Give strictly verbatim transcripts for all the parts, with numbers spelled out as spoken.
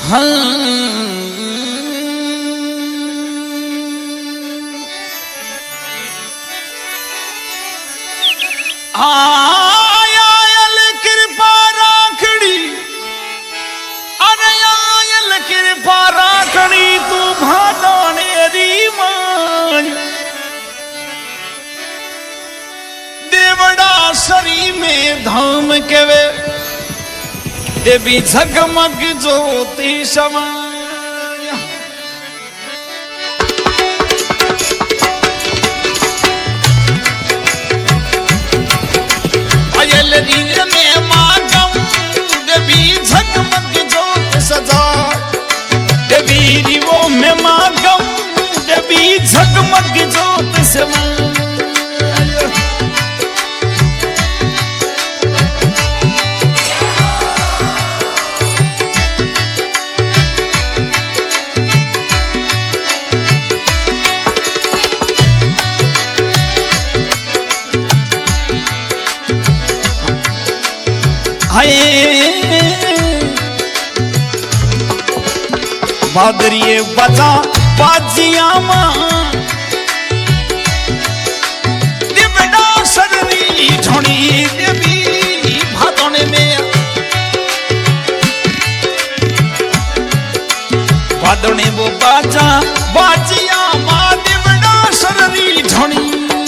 Oil कृपा राखड़ी अरे oil कृपा राखड़ी तू भादोने री मान देवड़ा सरी में धाम के वे देवी झगमग ज्योति समाया आयल रीर में मागम देवी झगमग ज्योत सजा देवी रिवो में मागम देवी झगमग ज्योत समाया बादरिये बजा बाजिया मां दिवड़ा सरनी झोड़ी देवी भादोने में भादोने वो बाजा बाजिया मां दिवड़ा सरनी झोड़ी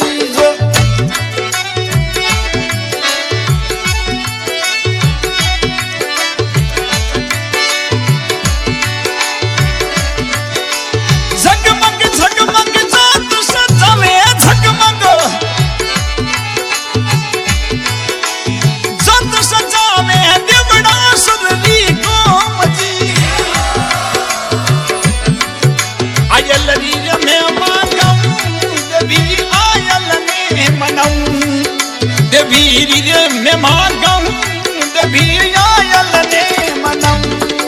में मांगम देवी आयल ने मनम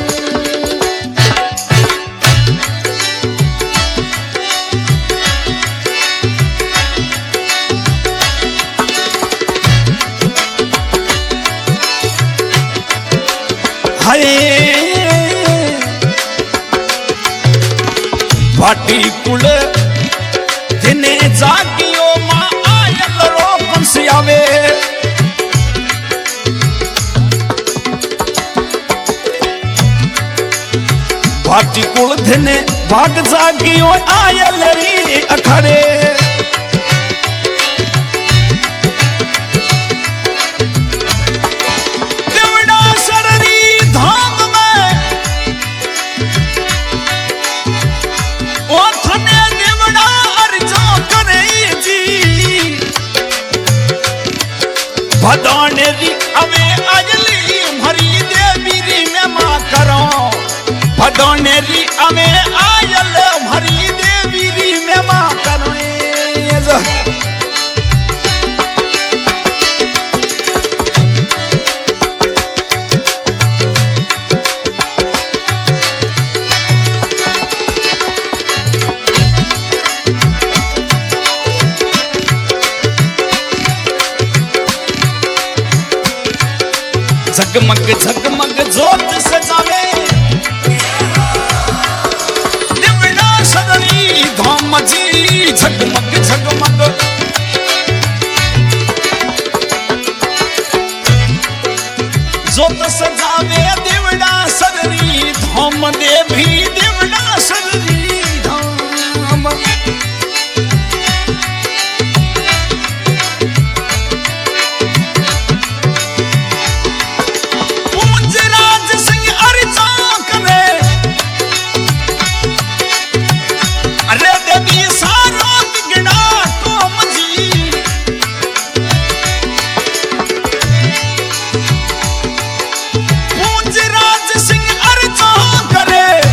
हाय भाटी कुल दिने जागियो मां आयल रो पंसियावे भाटी कुल धने भाग जागियो आयल री अखड़े देवड़ा सररी धाम में ओ थने देवड़ा अर्जो करे जी भदाने री अवे अजली भरी देवी री में मां करो भदोने री अमे आयल भरी देवी री में मां करोए झगमग झगमग ज्योत सजावे धाम जी झगमग झगमग जोत सजावे देवड़ा सररी धाम देवी देवड़ा सररी धाम पूज राज सिंह अर्जा करे अरे देवी सारो बिगड़ा तुम जी पूज राज सिंह अर्जा करे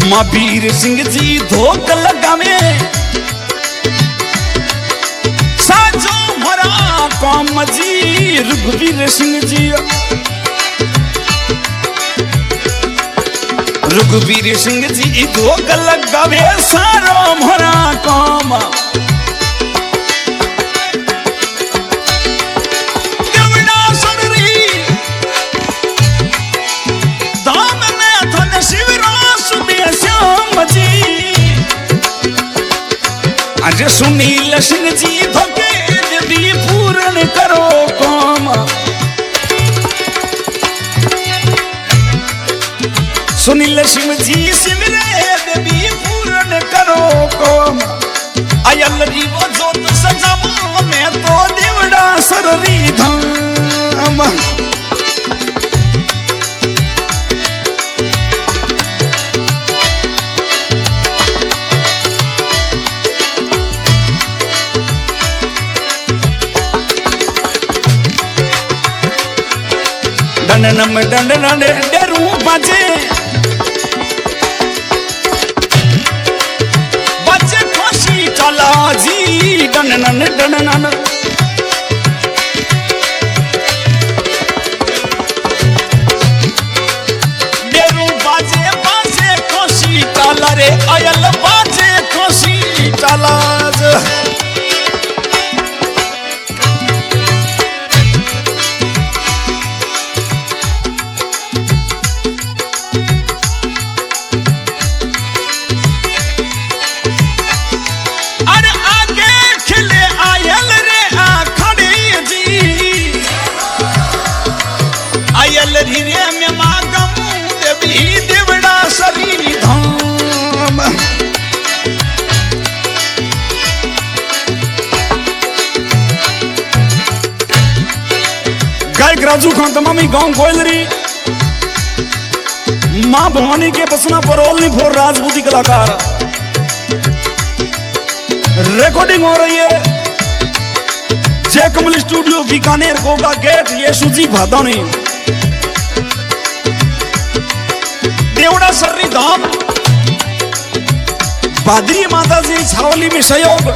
मां वीर सिंह जी धोक लगावे साजो मरा काम जी रघुवीर सिंह जी रघुवीर सिंह जी धोक लगावे सारो मरा काम आज सुनील सिंह जी धोखे भी पूर्ण करो काम सुनील सिंह जी शिवरे भी पूर्ण करो काम आयल री वो जोत सजावा मैं तो देवड़ा सररी धाम डंडनम डंडन डरू बजे बजे खुशी चला जी डंडन डंडन डरू बजे बजे खुशी चला रे अयल बजे खुशी चला राजू खान तमामी गांव गोयलरी मां भवानी के पसना परोलनी फोर राजपूती कलाकार रिकॉर्डिंग हो रही है जय कमल स्टूडियो बीकानेर गोगा गेट येशु जी भादानी देवड़ा सर्री धाम भादरी माता जी छावली में सहयोग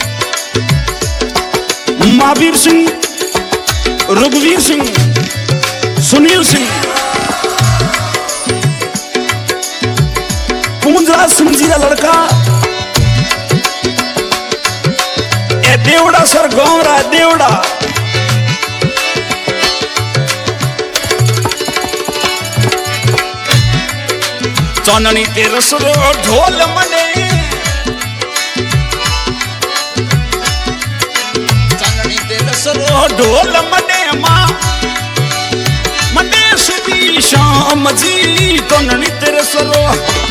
महावीर सिंह रघुवीर सिंह सुनील सिंह कुंजराज सिंह जी का लड़का ए देवड़ा सर गांव रहा देवड़ा चाननी तेरे सुरो ढोल मने चाननी तेरे सुरो ढोल मने मने सुबी शाम जी तो ननी तेरे सरो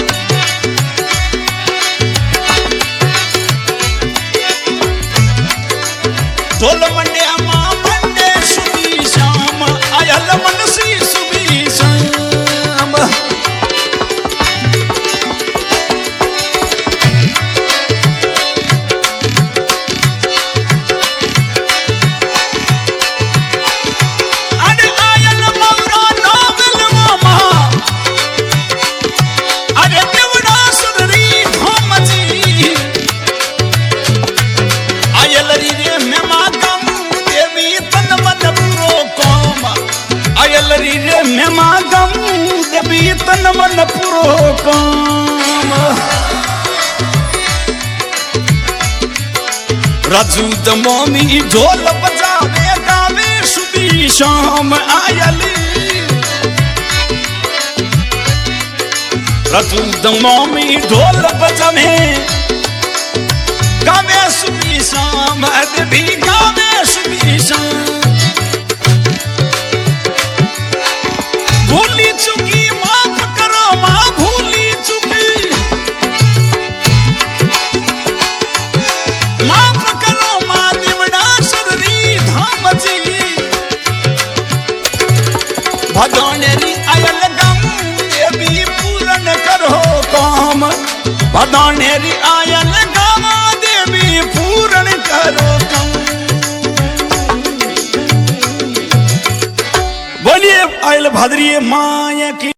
ढोल मने अमा मने सुबी शाम आयल मनसी सुबी शाम तन मन पुरो काम राजू दमोमी ढोल बजावे गावे सुबी शाम आयली राजू दमोमी ढोल बजावे गावे सुबी शाम भी गावे सुबी शाम भूली चुकी माफ करो माँ भूली चुकी माफ करो माँ दिवड़ा सररी धाम जी भदौनेरी आयल गम ये भी पूर्ण करो काम भदौनेरी आयल गम देवी पूर्ण करो काम बोलिए आयल भादरी माया की।